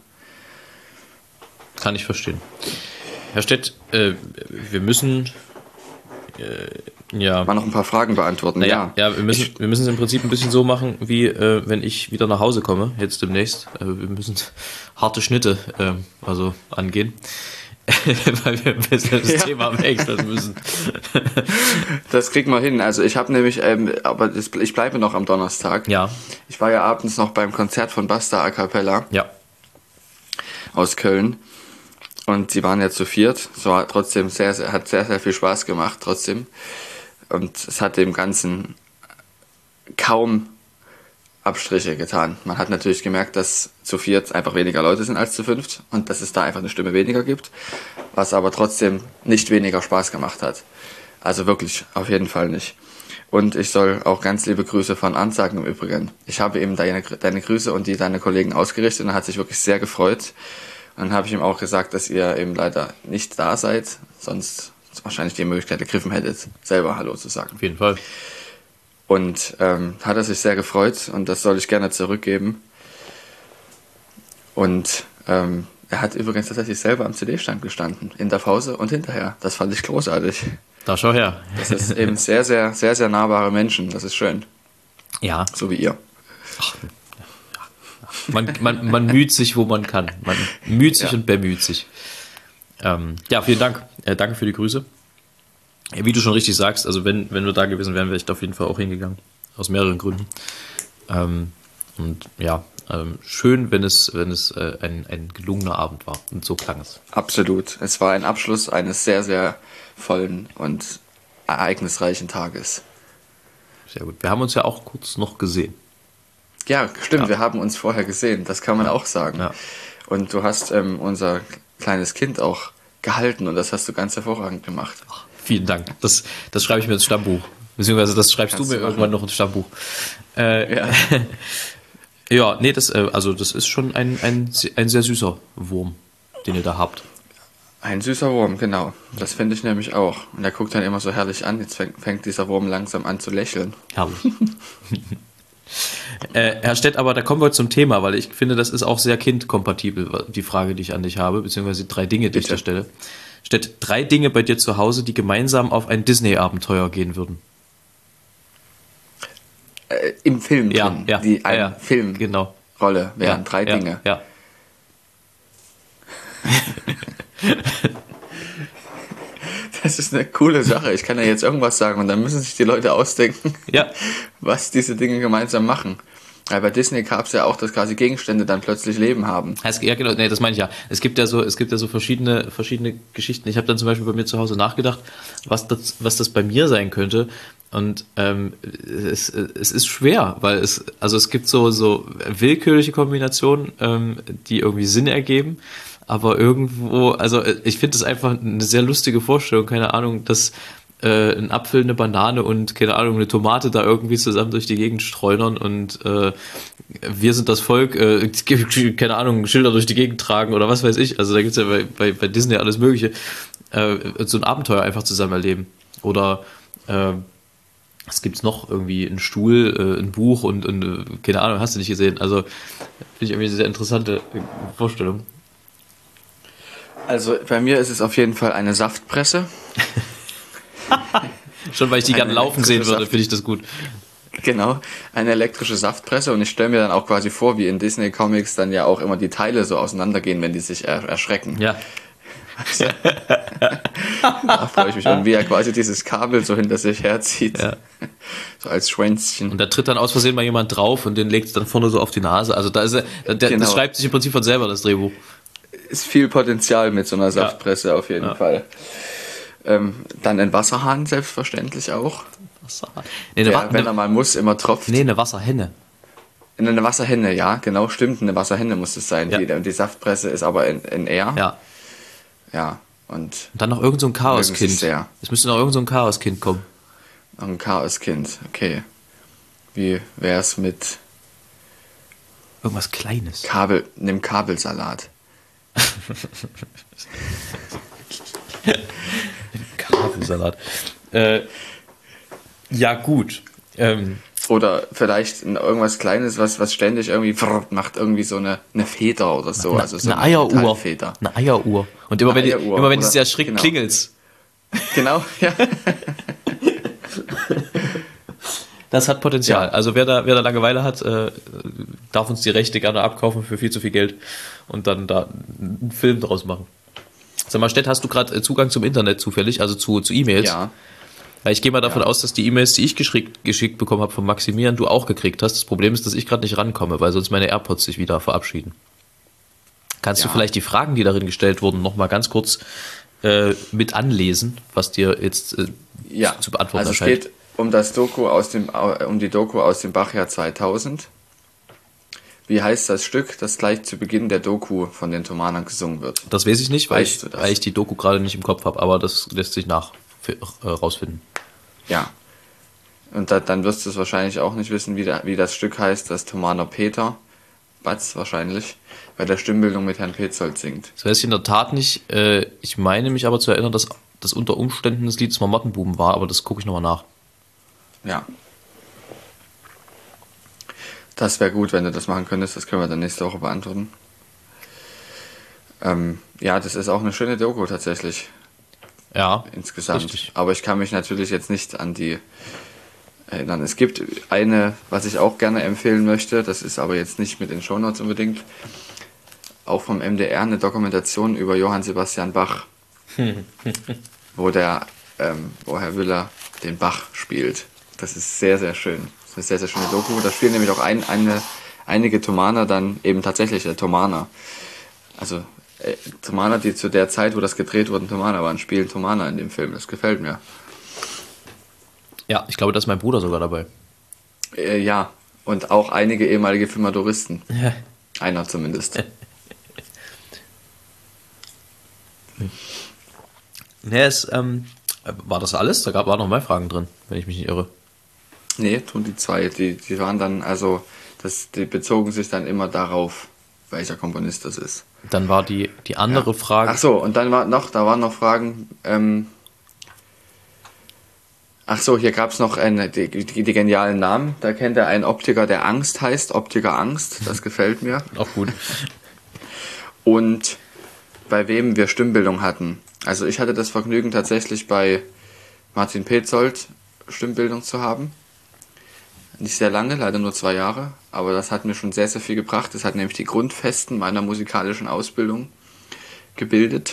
Kann ich verstehen. Herr Stett, äh, wir müssen äh, Ja. mal noch ein paar Fragen beantworten. Naja, ja, ja wir, müssen, ich, wir müssen es im Prinzip ein bisschen so machen, wie äh, wenn ich wieder nach Hause komme, jetzt demnächst. Äh, wir müssen harte Schnitte äh, also angehen, weil wir ein bisschen das Ja. Thema wechseln müssen. das kriegen wir hin. Also ich habe nämlich, ähm, aber das, ich bleibe noch am Donnerstag. Ja, Ich war ja abends noch beim Konzert von Basta A Cappella ja. aus Köln. Und sie waren ja zu viert. Es war trotzdem sehr, sehr, hat sehr, sehr viel Spaß gemacht, trotzdem. Und es hat dem Ganzen kaum Abstriche getan. Man hat natürlich gemerkt, dass zu viert einfach weniger Leute sind als zu fünft und dass es da einfach eine Stimme weniger gibt, was aber trotzdem nicht weniger Spaß gemacht hat. Also wirklich, auf jeden Fall nicht. Und ich soll auch ganz liebe Grüße von Arndt sagen im Übrigen. Ich habe ihm deine, deine Grüße und die deiner Kollegen ausgerichtet und er hat sich wirklich sehr gefreut. Und dann habe ich ihm auch gesagt, dass ihr eben leider nicht da seid, sonst wahrscheinlich die Möglichkeit ergriffen hättet, selber Hallo zu sagen. Auf jeden Fall. Und ähm, hat er sich sehr gefreut und das soll ich gerne zurückgeben. Und ähm, er hat übrigens tatsächlich selber am C D-Stand gestanden, in der Pause und hinterher. Das fand ich großartig. Da schau her. Das ist eben sehr, sehr, sehr, sehr nahbare Menschen. Das ist schön. Ja. So wie ihr. Man, man, man müht sich, wo man kann. Man müht sich Ja. und bemüht sich. Ähm, ja, vielen Dank. Äh, danke für die Grüße. Ja, wie du schon richtig sagst, also wenn, wenn wir da gewesen wären, wäre ich da auf jeden Fall auch hingegangen. Aus mehreren Gründen. Ähm, und ja, ähm, schön, wenn es, wenn es äh, ein, ein gelungener Abend war. Und so klang es. Absolut. Es war ein Abschluss eines sehr, sehr vollen und ereignisreichen Tages. Sehr gut. Wir haben uns ja auch kurz noch gesehen. Ja, stimmt, Ja. wir haben uns vorher gesehen, das kann man auch sagen. Ja. Und du hast ähm, unser kleines Kind auch gehalten und das hast du ganz hervorragend gemacht. Vielen Dank. Das, das schreibe ich mir ins Stammbuch. Beziehungsweise das schreibst Kannst du mir du machen. irgendwann noch ins Stammbuch. Äh, Ja. ja, nee, das, äh, also das ist schon ein, ein, ein sehr süßer Wurm, den ihr da habt. Ein süßer Wurm, genau. Das finde ich nämlich auch. Und er guckt dann immer so herrlich an. Jetzt fängt, fängt dieser Wurm langsam an zu lächeln. Herrlich. äh, Herr Stett, aber da kommen wir zum Thema, weil ich finde, das ist auch sehr kindkompatibel, die Frage, die ich an dich habe, beziehungsweise drei Dinge, die ich Bitte. dir stelle. Stett, drei Dinge bei dir zu Hause, die gemeinsam auf ein Disney-Abenteuer gehen würden. Äh, Im Film Ja, drin, ja, die ja, eine ja. Filmrolle Genau. wären. Ja, Drei ja, Dinge. Ja. Das ist eine coole Sache. Ich kann ja jetzt irgendwas sagen und dann müssen sich die Leute ausdenken, Ja. was diese Dinge gemeinsam machen. Weil bei Disney gab es ja auch, dass quasi Gegenstände dann plötzlich Leben haben. Es, ja, genau, nee, das meine ich ja. Es gibt ja so, es gibt ja so verschiedene, verschiedene Geschichten. Ich habe dann zum Beispiel bei mir zu Hause nachgedacht, was das, was das bei mir sein könnte. Und ähm, es, es ist schwer, weil es, also es gibt so, so willkürliche Kombinationen, ähm, die irgendwie Sinn ergeben. Aber irgendwo, also ich finde es einfach eine sehr lustige Vorstellung, keine Ahnung, dass äh, ein Apfel, eine Banane und, keine Ahnung, eine Tomate da irgendwie zusammen durch die Gegend streunern und äh, wir sind das Volk, äh, keine Ahnung, Schilder durch die Gegend tragen oder was weiß ich. Also da gibt es ja bei, bei, bei Disney alles Mögliche. Äh, so ein Abenteuer einfach zusammen erleben. Oder äh, was gibt's noch? Irgendwie ein Stuhl, äh, ein Buch und, und äh, keine Ahnung, hast du nicht gesehen. Also finde ich irgendwie eine sehr interessante Vorstellung. Also bei mir ist es auf jeden Fall eine Saftpresse. Schon weil ich die Eine gerne laufen sehen elektrische würde, Saft- finde ich das gut. Genau, eine elektrische Saftpresse und ich stelle mir dann auch quasi vor, wie in Disney Comics dann ja auch immer die Teile so auseinandergehen, wenn die sich er erschrecken. Ja. Da freue ich mich und wie er quasi dieses Kabel so hinter sich herzieht. Ja. So als Schwänzchen. Und da tritt dann aus Versehen mal jemand drauf und den legt es dann vorne so auf die Nase. Also da ist er, der, Genau. das schreibt sich im Prinzip von selber, das Drehbuch. Ist viel Potenzial mit so einer Saftpresse auf jeden Ja. Fall. Ähm, dann ein Wasserhahn selbstverständlich auch. Wasserhahn. Nee, eine, Der, Wa- wenn er eine, mal muss, immer tropft. nee, eine Wasserhenne. Eine Wasserhenne, ja, genau, stimmt. Eine Wasserhenne muss es sein. Ja. Die, und die Saftpresse ist aber in, in R. Ja. Ja, und Und dann noch irgend so ein Mögen Chaoskind. Sie sehr. Es müsste noch irgend so ein Chaoskind kommen. noch ein Chaoskind. Okay. Wie wär's mit Irgendwas Kleines. Kabel, einem Kabelsalat? Kabelsalat. Äh, ja, gut. Ähm, Oder vielleicht ein- irgendwas Kleines, was, was ständig irgendwie frrrt macht, irgendwie so eine, eine Feder oder so. eine, also so eine Eieruhr. Metallfeder. Eine Eieruhr. Und immer Eine wenn, die, Eieruhr, immer wenn oder- es sehr schräg genau. klingelt. Genau, ja. Das hat Potenzial. Ja. Also wer da, wer da Langeweile hat, äh, darf uns die Rechte gerne abkaufen für viel zu viel Geld und dann da einen Film draus machen. Sag mal, Stett, hast du gerade Zugang zum Internet zufällig, also zu, zu E-Mails? Ja. Weil ich gehe mal davon Ja. aus, dass die E-Mails, die ich geschickt, geschickt bekommen habe von Maximilian, du auch gekriegt hast. Das Problem ist, dass ich gerade nicht rankomme, weil sonst meine AirPods sich wieder verabschieden. Kannst Ja. du vielleicht die Fragen, die darin gestellt wurden, nochmal ganz kurz äh, mit anlesen, was dir jetzt äh, Ja, zu beantworten also es erscheint? geht um das Doku aus dem, um die Doku aus dem Bachjahr zweitausend. Wie heißt das Stück, das gleich zu Beginn der Doku von den Thomanern gesungen wird? Das weiß ich nicht, weil, Weißt ich, du das? weil ich die Doku gerade nicht im Kopf habe, aber das lässt sich nach äh, rausfinden. Ja. Und da, dann wirst du es wahrscheinlich auch nicht wissen, wie, da, wie das Stück heißt, das Thomaner Peter, Batz wahrscheinlich, bei der Stimmbildung mit Herrn Petzold singt. Das weiß ich in der Tat nicht. Äh, ich meine mich aber zu erinnern, dass das unter Umständen das Lied des Marmottenbuben war, aber das gucke ich nochmal nach. Ja. Das wäre gut, wenn du das machen könntest, das können wir dann nächste Woche beantworten. Ähm, ja, das ist auch eine schöne Doku tatsächlich. Ja, Insgesamt. richtig. Aber ich kann mich natürlich jetzt nicht an die erinnern. Es gibt eine, was ich auch gerne empfehlen möchte, das ist aber jetzt nicht mit den Shownotes unbedingt, auch vom M D R eine Dokumentation über Johann Sebastian Bach, wo der, ähm, wo Herr Willer den Bach spielt. Das ist sehr, sehr schön. Das ist eine sehr, sehr schöne Doku. Da spielen nämlich auch ein, eine, einige Thomaner dann eben tatsächlich äh, Thomaner. Also äh, Thomaner, die zu der Zeit, wo das gedreht wurde, Thomaner waren, spielen Thomaner in dem Film. Das gefällt mir. Ja, ich glaube, da ist mein Bruder sogar dabei. Äh, ja, und auch einige ehemalige Filmadoristen. Ja. Einer zumindest. Nee, es, ähm, war das alles? Da gab, waren noch mehr Fragen drin, wenn ich mich nicht irre. Nee, tun die zwei. Die, die waren dann, also, das, die bezogen sich dann immer darauf, welcher Komponist das ist. Dann war die, die andere Frage. Ach so, und dann war noch, da waren noch Fragen, ähm, ach so, hier gab es noch eine, die, die, die genialen Namen. Da kennt er einen Optiker, der Angst heißt, Optiker Angst, das gefällt mir. Auch gut. Und bei wem wir Stimmbildung hatten. Also ich hatte das Vergnügen tatsächlich bei Martin Petzold Stimmbildung zu haben. Nicht sehr lange, leider nur zwei Jahre, aber das hat mir schon sehr, sehr viel gebracht. Das hat nämlich die Grundfesten meiner musikalischen Ausbildung gebildet.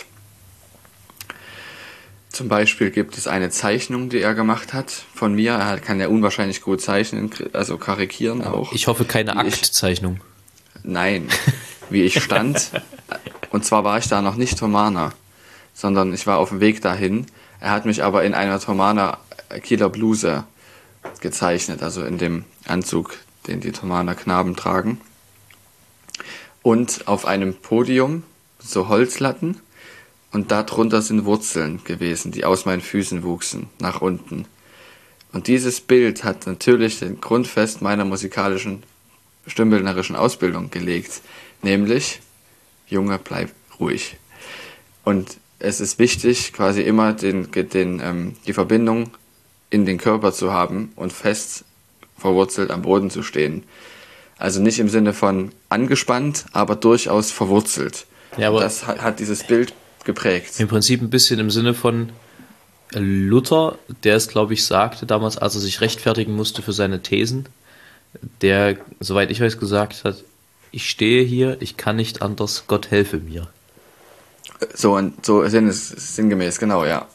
Zum Beispiel gibt es eine Zeichnung, die er gemacht hat von mir. Er kann ja unwahrscheinlich gut zeichnen, also karikieren auch. Ich hoffe, keine Wie ich- Aktzeichnung. Nein, wie ich stand. Und zwar war ich da noch nicht Thomaner, sondern ich war auf dem Weg dahin. Er hat mich aber in einer Thomaner Kieler Bluse gezeichnet, also in dem Anzug, den die Thomaner Knaben tragen. Und auf einem Podium so Holzlatten und darunter sind Wurzeln gewesen, die aus meinen Füßen wuchsen, nach unten. Und dieses Bild hat natürlich den Grundfest meiner musikalischen, stimmbildnerischen Ausbildung gelegt, nämlich, Junge, bleib ruhig. Und es ist wichtig, quasi immer den, den, ähm, die Verbindung in den Körper zu haben und fest verwurzelt am Boden zu stehen. Also nicht im Sinne von angespannt, aber durchaus verwurzelt. Ja, aber- das hat, hat dieses Bild geprägt. Im Prinzip ein bisschen im Sinne von Luther, der es, glaube ich, sagte damals, als er sich rechtfertigen musste für seine Thesen, der, soweit ich weiß, gesagt hat, ich stehe hier, ich kann nicht anders, Gott helfe mir. So, und so sinn- sinngemäß, genau, ja.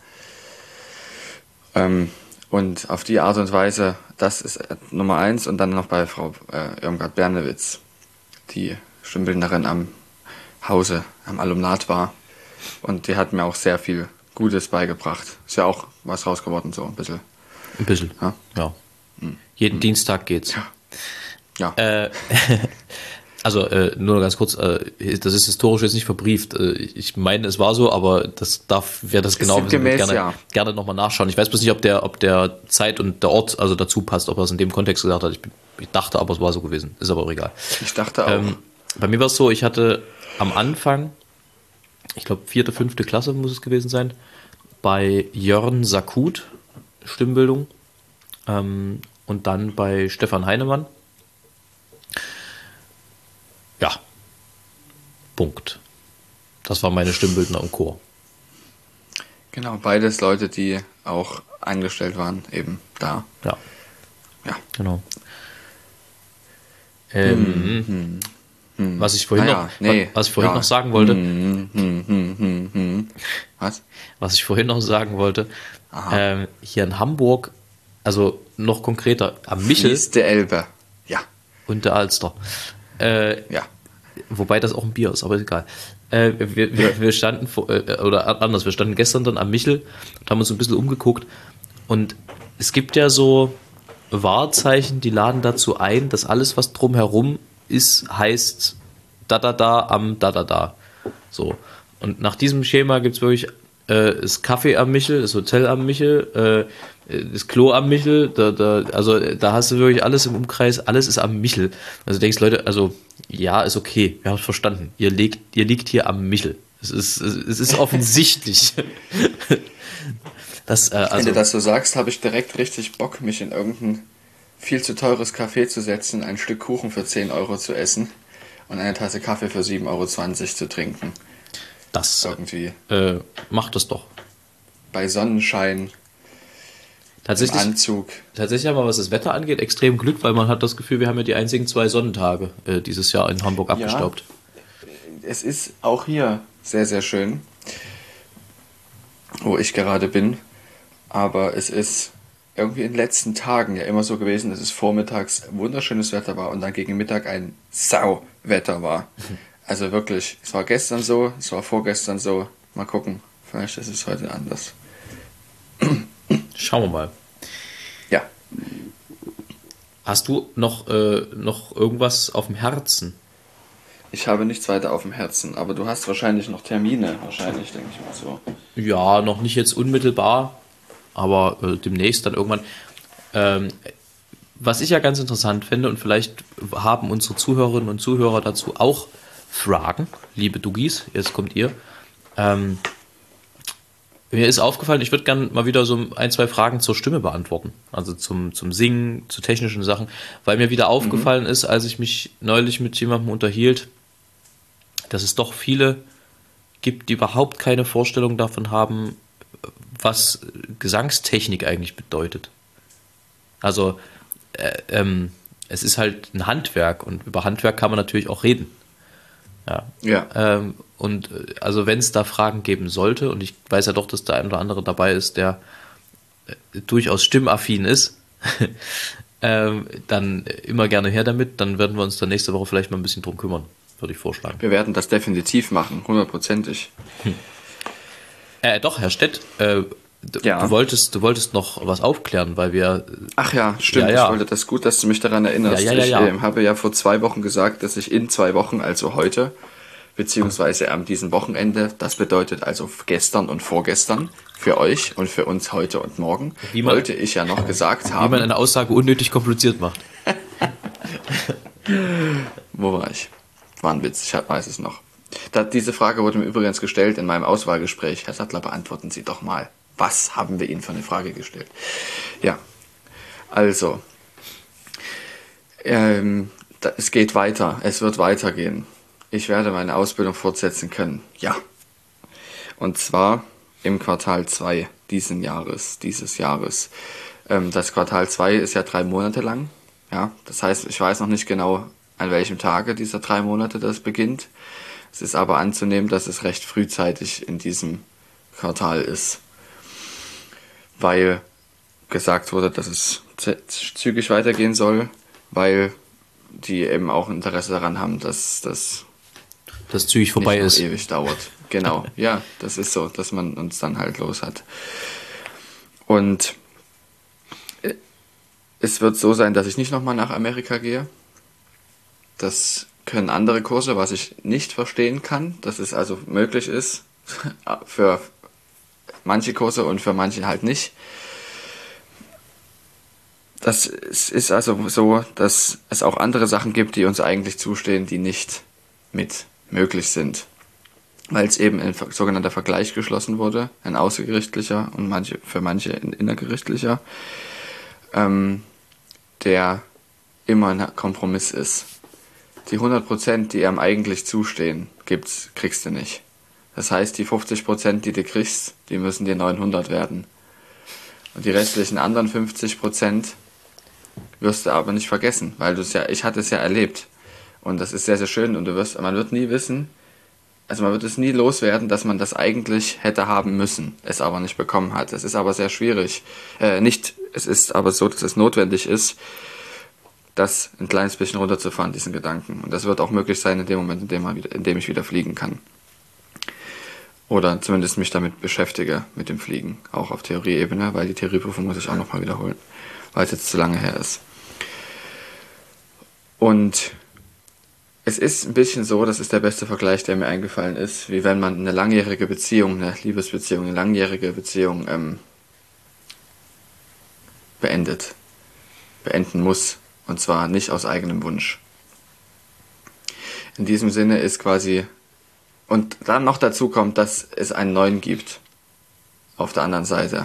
Ähm, und auf die Art und Weise, das ist Nummer eins. Und dann noch bei Frau äh, Irmgard Bernewitz, die Stimmbildnerin am Hause, am Alumnat war. Und die hat mir auch sehr viel Gutes beigebracht. Ist ja auch was raus geworden, so ein bisschen. Ein bisschen, Ja. ja. Jeden Dienstag geht's. Ja. Äh, also äh, nur ganz kurz, äh, das ist historisch jetzt nicht verbrieft. Äh, ich meine, es war so, aber das darf, wer das genau wissen will, sinngemäß, gerne, ja. gerne nochmal nachschauen. Ich weiß bloß nicht, ob der, ob der Zeit und der Ort also dazu passt, ob er es in dem Kontext gesagt hat. Ich, ich dachte, aber es war so gewesen. Ist aber auch egal. Ich dachte auch. Ähm, bei mir war es so, ich hatte am Anfang, ich glaube vierte, fünfte Klasse muss es gewesen sein, bei Jörn Sakut Stimmbildung ähm, und dann bei Stefan Heinemann. Ja, Punkt. Das war meine Stimmbildner im Chor. Genau, beides Leute, die auch angestellt waren, eben da. Ja. Ja. Genau. Ähm, Hm, hm. Was ich vorhin, Naja, noch, nee, was ich vorhin ja. noch sagen wollte, Hm, hm, hm, hm, hm. Was? was ich vorhin noch sagen wollte, ähm, hier in Hamburg, also noch konkreter, am Michel Fließt der Elbe. Ja, und der Alster. Äh, ja. Wobei das auch ein Bier ist, aber ist egal. Äh, wir, wir, wir standen, vor, äh, oder anders, wir standen gestern dann am Michel und haben uns ein bisschen umgeguckt. Und es gibt ja so Wahrzeichen, die laden dazu ein, dass alles, was drumherum ist, heißt da da da am da da da. So. Und nach diesem Schema gibt es wirklich äh, das Café am Michel, das Hotel am Michel, äh, das Klo am Michel, da, da, also da hast du wirklich alles im Umkreis, alles ist am Michel. Also denkst Leute, also ja, ist okay, wir haben es verstanden. Ihr liegt, ihr liegt hier am Michel. Es ist, es ist offensichtlich. das, äh, also, Wenn du das so sagst, habe ich direkt richtig Bock, mich in irgendein viel zu teures Café zu setzen, ein Stück Kuchen für zehn Euro zu essen und eine Tasse Kaffee für sieben Euro zwanzig zu trinken. das Irgendwie äh, macht das doch. bei Sonnenschein, im Tatsächlich, Anzug. tatsächlich haben wir, was das Wetter angeht, extrem Glück, weil man hat das Gefühl, wir haben ja die einzigen zwei Sonnentage äh, dieses Jahr in Hamburg abgestaubt. Es ist auch hier sehr, sehr schön, wo ich gerade bin. Aber es ist irgendwie in den letzten Tagen ja immer so gewesen, dass es vormittags wunderschönes Wetter war und dann gegen Mittag ein Sauwetter war. Also wirklich, es war gestern so, es war vorgestern so. Mal gucken, vielleicht ist es heute anders. Schauen wir mal. Ja, Hast du noch, äh, noch irgendwas auf dem Herzen? ich habe nichts weiter auf dem Herzen, aber du hast wahrscheinlich noch Termine, wahrscheinlich, denke ich mal so. Ja, noch nicht jetzt unmittelbar, aber äh, demnächst dann irgendwann. Ähm, was ich ja ganz interessant finde, und vielleicht haben unsere Zuhörerinnen und Zuhörer dazu auch Fragen, liebe Duggies, jetzt kommt ihr. Ähm, mir ist aufgefallen, ich würde gerne mal wieder so ein, zwei Fragen zur Stimme beantworten. Also zum, zum Singen, zu technischen Sachen, weil mir wieder aufgefallen ist, als ich mich neulich mit jemandem unterhielt, dass es doch viele gibt, die überhaupt keine Vorstellung davon haben, was Gesangstechnik eigentlich bedeutet. Also äh, ähm, es ist halt ein Handwerk und über Handwerk kann man natürlich auch reden. Ja. Ja. Ähm, und äh, also wenn es da Fragen geben sollte, und ich weiß ja doch, dass der ein oder andere dabei ist, der äh, durchaus stimmaffin ist, ähm, dann immer gerne her damit. Dann werden wir uns dann nächste Woche vielleicht mal ein bisschen drum kümmern, würde ich vorschlagen. Wir werden das definitiv machen, hundertprozentig. Äh, doch, Herr Stett, äh, d- Ja. du, wolltest, du wolltest noch was aufklären, weil wir. Ach ja, stimmt. Ja, ja. Ich wollte das gut, dass du mich daran erinnerst. Ja, ja, ja, ich ja. ähm, habe ja vor zwei Wochen gesagt, dass ich in zwei Wochen, also heute, beziehungsweise am diesem Wochenende, das bedeutet also gestern und vorgestern, für euch und für uns heute und morgen, Wie man- wollte ich ja noch gesagt Wie haben. man eine Aussage unnötig kompliziert macht. Wo war ich? War ein Witz, ich hab- weiß es noch. Da, diese Frage wurde mir übrigens gestellt in meinem Auswahlgespräch. Herr Sattler, beantworten Sie doch mal. Was haben wir Ihnen für eine Frage gestellt? Ja, also, ähm, da, es geht weiter, es wird weitergehen. Ich werde meine Ausbildung fortsetzen können, ja. Und zwar im Quartal zwei diesen Jahres, dieses Jahres. Ähm, das Quartal zwei ist ja drei Monate lang. Ja, das heißt, ich weiß noch nicht genau, an welchem Tage dieser drei Monate das beginnt. Es ist aber anzunehmen, dass es recht frühzeitig in diesem Quartal ist. Weil gesagt wurde, dass es z- zügig weitergehen soll, weil die eben auch Interesse daran haben, dass das Dass zügig vorbei nicht noch ist. ewig dauert. Genau, ja, das ist so, dass man uns dann halt los hat. Und äh, es wird so sein, dass ich nicht nochmal nach Amerika gehe. Das können andere Kurse, was ich nicht verstehen kann, dass es also möglich ist für manche Kurse und für manche halt nicht. Das ist also so, dass es auch andere Sachen gibt, die uns eigentlich zustehen, die nicht mit möglich sind. Weil es eben ein sogenannter Vergleich geschlossen wurde, ein außergerichtlicher und manche, für manche ein innergerichtlicher, ähm, der immer ein Kompromiss ist. Die hundert Prozent, die einem eigentlich zustehen, gibt's, kriegst du nicht. Das heißt, die fünfzig Prozent, die du kriegst, die müssen dir neunhundert werden. Und die restlichen anderen fünfzig Prozent, wirst du aber nicht vergessen, weil du es ja, ich hatte es ja erlebt. Und das ist sehr, sehr schön und du wirst, man wird nie wissen, also man wird es nie loswerden, dass man das eigentlich hätte haben müssen, es aber nicht bekommen hat. Es ist aber sehr schwierig. Äh, nicht, es ist aber so, dass es notwendig ist, das ein kleines bisschen runterzufahren, diesen Gedanken. Und das wird auch möglich sein in dem Moment, in dem, man wieder, in dem ich wieder fliegen kann. Oder zumindest mich damit beschäftige, mit dem Fliegen. Auch auf Theorieebene, weil die Theorieprüfung muss ich auch nochmal wiederholen, weil es jetzt zu lange her ist. Und es ist ein bisschen so, das ist der beste Vergleich, der mir eingefallen ist, wie wenn man eine langjährige Beziehung, eine Liebesbeziehung, eine langjährige Beziehung ähm, beendet, beenden muss. Und zwar nicht aus eigenem Wunsch. In diesem Sinne ist quasi, und dann noch dazu kommt, dass es einen neuen gibt, auf der anderen Seite.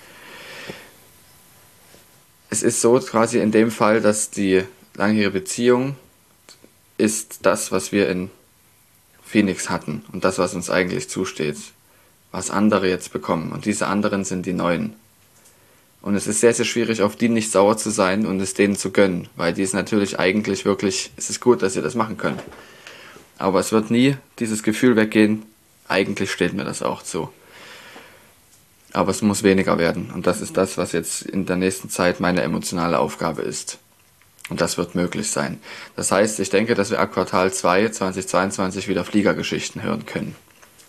Es ist so quasi in dem Fall, dass die langjährige Beziehung ist das, was wir in Phoenix hatten und das, was uns eigentlich zusteht, was andere jetzt bekommen. Und diese anderen sind die Neuen. Und es ist sehr, sehr schwierig, auf die nicht sauer zu sein und es denen zu gönnen, weil die ist natürlich eigentlich wirklich, es ist gut, dass sie das machen können. Aber es wird nie dieses Gefühl weggehen, eigentlich steht mir das auch zu. Aber es muss weniger werden. Und das ist das, was jetzt in der nächsten Zeit meine emotionale Aufgabe ist. Und das wird möglich sein. Das heißt, ich denke, dass wir ab Quartal zwei zweitausendzweiundzwanzig wieder Fliegergeschichten hören können.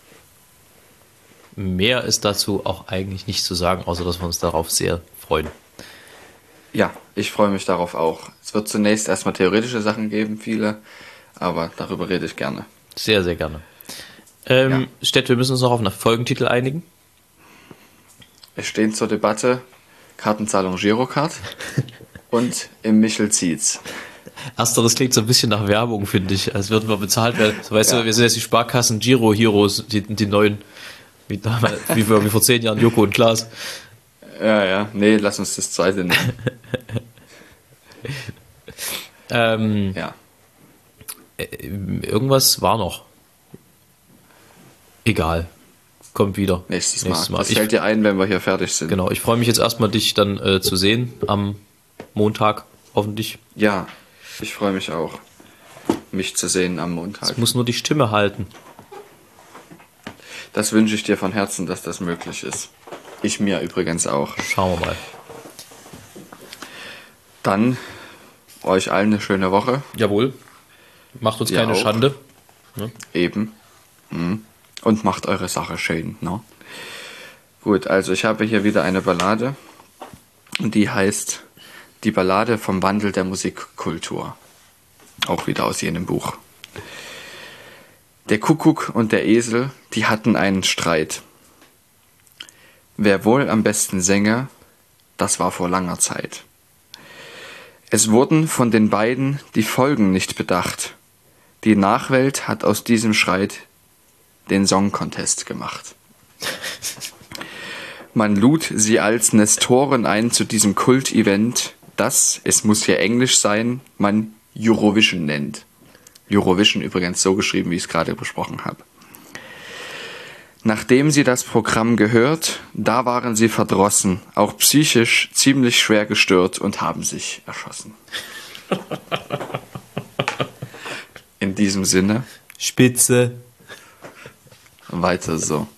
Mehr ist dazu auch eigentlich nicht zu sagen, außer dass wir uns darauf sehr freuen. Ja, ich freue mich darauf auch. Es wird zunächst erstmal theoretische Sachen geben, viele, aber darüber rede ich gerne. Sehr, sehr gerne. Ähm, ja. Stett, wir müssen uns noch auf einen Folgentitel einigen. Es stehen zur Debatte Kartenzahlung Girocard und im Michel zieht's. Ersteres klingt so ein bisschen nach Werbung, finde ich, als würden wir bezahlt werden. So, weißt ja. du, wir sind jetzt die Sparkassen Giro Heroes, die, die neuen, wie, damals, wie, vor, wie vor zehn Jahren Joko und Klaas. Ja, ja, nee, lass uns das zweite nehmen. ähm, ja. Irgendwas war noch. Egal. Kommt wieder. Nächstes, Nächstes Mal. Mal. Das fällt dir ein, wenn wir hier fertig sind. Genau, ich freue mich jetzt erstmal, dich dann äh, zu sehen am Montag, hoffentlich. Ja, ich freue mich auch, mich zu sehen am Montag. Es muss nur die Stimme halten. Das wünsche ich dir von Herzen, dass das möglich ist. Ich mir übrigens auch. Schauen wir mal. Dann euch allen eine schöne Woche. Jawohl. Macht uns Ihr keine auch. Schande. Ne? Eben. Mhm. Und macht eure Sache schön. Ne? Gut, also ich habe hier wieder eine Ballade. Und die heißt Die Ballade vom Wandel der Musikkultur. Auch wieder aus jenem Buch. Der Kuckuck und der Esel, die hatten einen Streit. Wer wohl am besten sänge, das war vor langer Zeit. Es wurden von den beiden die Folgen nicht bedacht. Die Nachwelt hat aus diesem Streit den Song Contest gemacht. Man lud sie als Nestoren ein zu diesem Kult-Event, das, es muss hier Englisch sein, man Eurovision nennt. Eurovision übrigens so geschrieben, wie ich es gerade besprochen habe. Nachdem sie das Programm gehört, da waren sie verdrossen, auch psychisch ziemlich schwer gestört und haben sich erschossen. In diesem Sinne. Spitze. Weiter so.